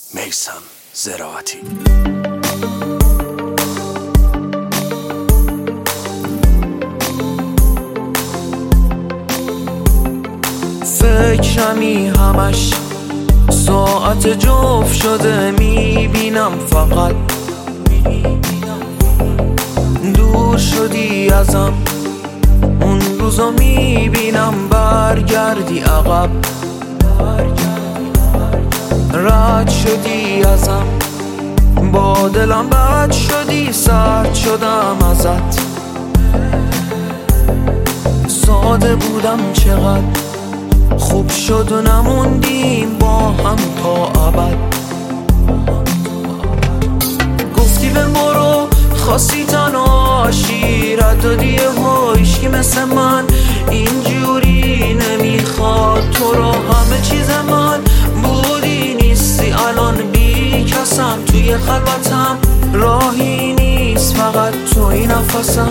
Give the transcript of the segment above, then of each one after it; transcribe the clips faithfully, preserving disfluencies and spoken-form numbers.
میثم زراعتی. فکرمی همش ساعت جفت شده، میبینم فقط دور شدی ازم. اون روزا میبینم برگردی عقب، رد شدی ازم. با دلم بد شدی، سرد شدم ازت. ساده بودم چقدر خوب شد و نموندیم با هم تا ابد. گفتی به برو، خواستی تنها شیرت دادی هایش که مثل من اینجوری نمیخواد. تو رو همه چیز من بودی، نیستی الان بی کسم. توی خلوتم راهی نیست، فقط توی نفسم.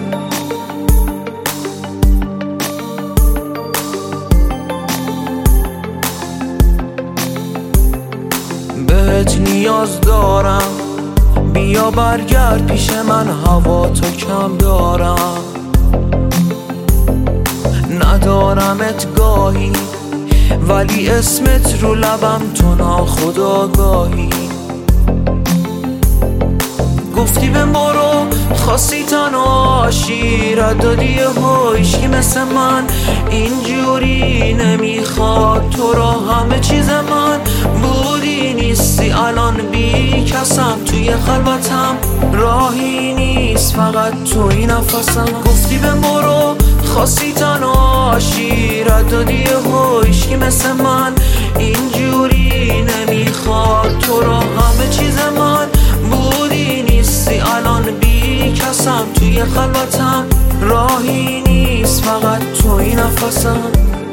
بهت نیاز دارم، بیا برگرد پیش من، هوا تو کم دارم. ندارمت گاهی ولی اسمت رو لبم، تو ناخودآگاهی. گفتی به برو، خواستی تنها شیرت دادی هایش که مثل من اینجوری نمیخواد. تو را همه چیز من بودی، نیستی الان بی کسم. توی خلوتم راهی نیست، فقط توی نفسم. گفتی به برو، خواستی تنها شیرت دادی هایش که مثل من اینجوری نمیخواد. تو را همه چیز من بودی، نیستی الان بی کسم. توی خلوتم راهی نیست، فقط توی نفسم.